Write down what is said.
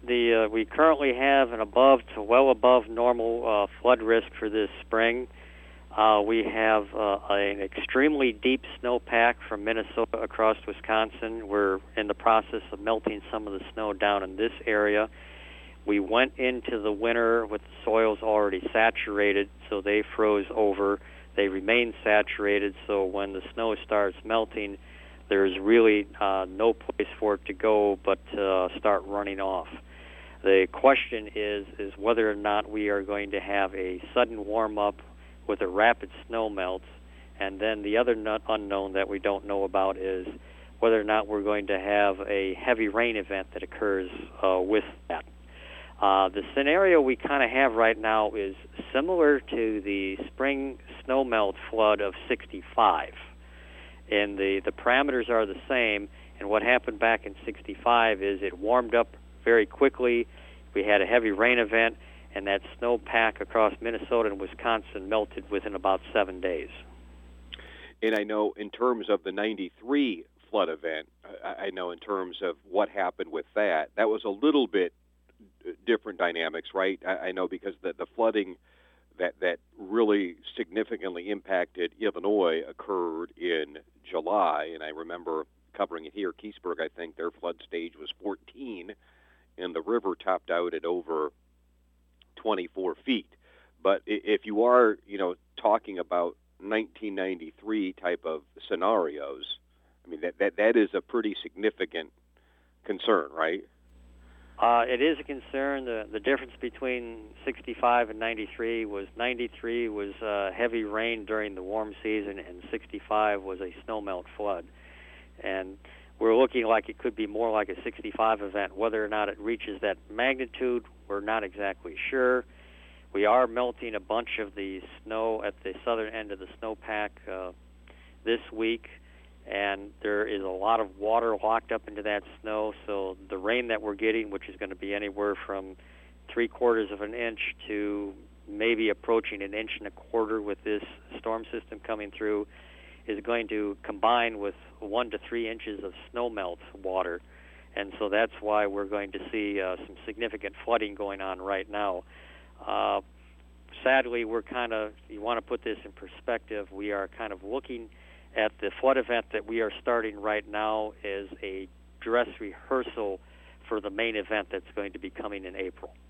We currently have an above to well above normal flood risk for this spring. We have an extremely deep snowpack from Minnesota across Wisconsin. We're in the process of melting some of the snow down in this area. We went into the winter with the soils already saturated, so they froze over. They remain saturated, so when the snow starts melting, there's really no place for it to go but start running off. The question is whether or not we are going to have a sudden warm-up with a rapid snow melt, and then the other unknown that we don't know about is whether or not we're going to have a heavy rain event that occurs with that. The scenario we kind of have right now is similar to the spring snowmelt flood of 65. And the parameters are the same, and what happened back in 65 is it warmed up very quickly. We had a heavy rain event, and that snowpack across Minnesota and Wisconsin melted within about 7 days. And I know in terms of the 93 flood event, I know in terms of what happened with that was a little bit different dynamics, right? I know because the flooding that really significantly impacted Illinois occurred in July, and I remember covering it here. Keysburg, I think their flood stage was 14, and the river topped out at over 24 feet. But if you are, talking about 1993 type of scenarios, I mean, that is a pretty significant concern, right? It is a concern. The difference between 65 and 93 was heavy rain during the warm season, and 65 was a snowmelt flood. And we're looking like it could be more like a 65 event. Whether or not it reaches that magnitude, we're not exactly sure. We are melting a bunch of the snow at the southern end of the snowpack this week, and there is a lot of water locked up into that snow, so the rain that we're getting, which is going to be anywhere from 3/4 of an inch to maybe approaching 1.25 inches with this storm system coming through, is going to combine with 1 to 3 inches of snowmelt water. And so that's why we're going to see some significant flooding going on right now. Sadly, you want to put this in perspective, we are kind of looking at the flood event that we are starting right now as a dress rehearsal for the main event that's going to be coming in April.